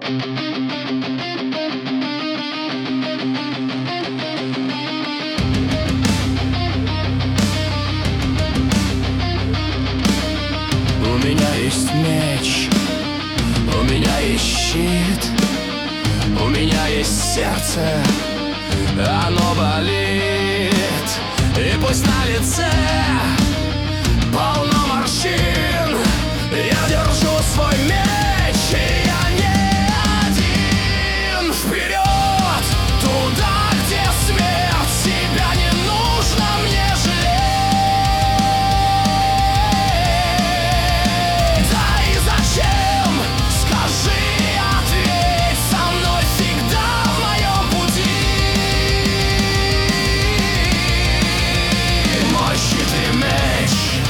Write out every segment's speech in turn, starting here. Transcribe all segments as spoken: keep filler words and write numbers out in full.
У меня есть меч, у меня есть щит, у меня есть сердце, оно болит. И пусть на лице полно морщин, я держу свой меч, и я не один. Вперед, туда, где смерть, себя не нужно мне жалеть. Да и зачем? Скажи, ответь, со мной всегда в моем пути. Мой щит и меч.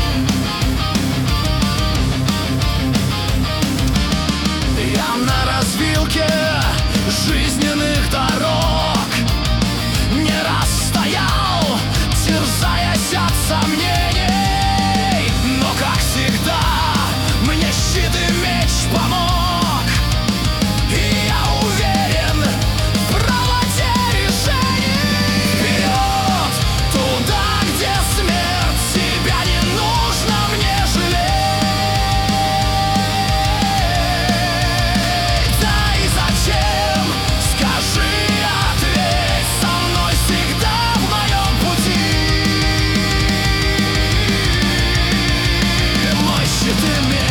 Я на развилке жизненных дорог не раз стоял, терзаясь от сомнений, но, как всегда, мне щит и меч помог. И я уверен в правоте решений. Вперед, туда, где смерть, себя не нужно мне жалеть. Да и зачем? Скажи, ответь, со мной всегда в моем пути. Мой щит и меч.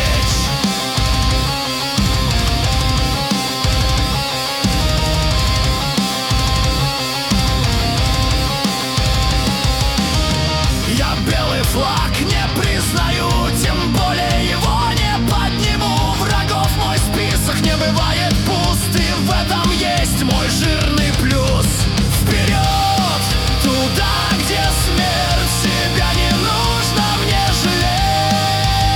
Я белый флаг не признаю, тем более его не подниму. Врагов мой список не бывает пуст, и в этом есть мой жирный плюс. Вперед, туда, где смерть, себя не нужно мне жалеть.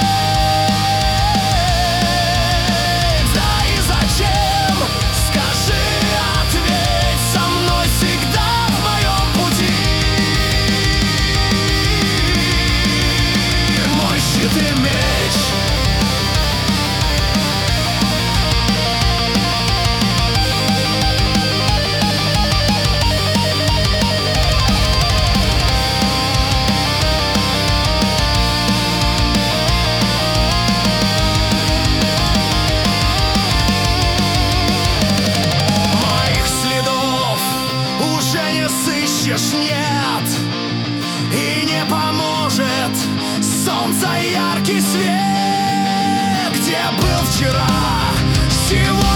Да и зачем? Скажи, ответь, со мной всегда в моем пути. Мой щит и меч. Моих следов уже не сыщешь, нет, и не поможет солнца яркий свет. Где был вчера, сегодня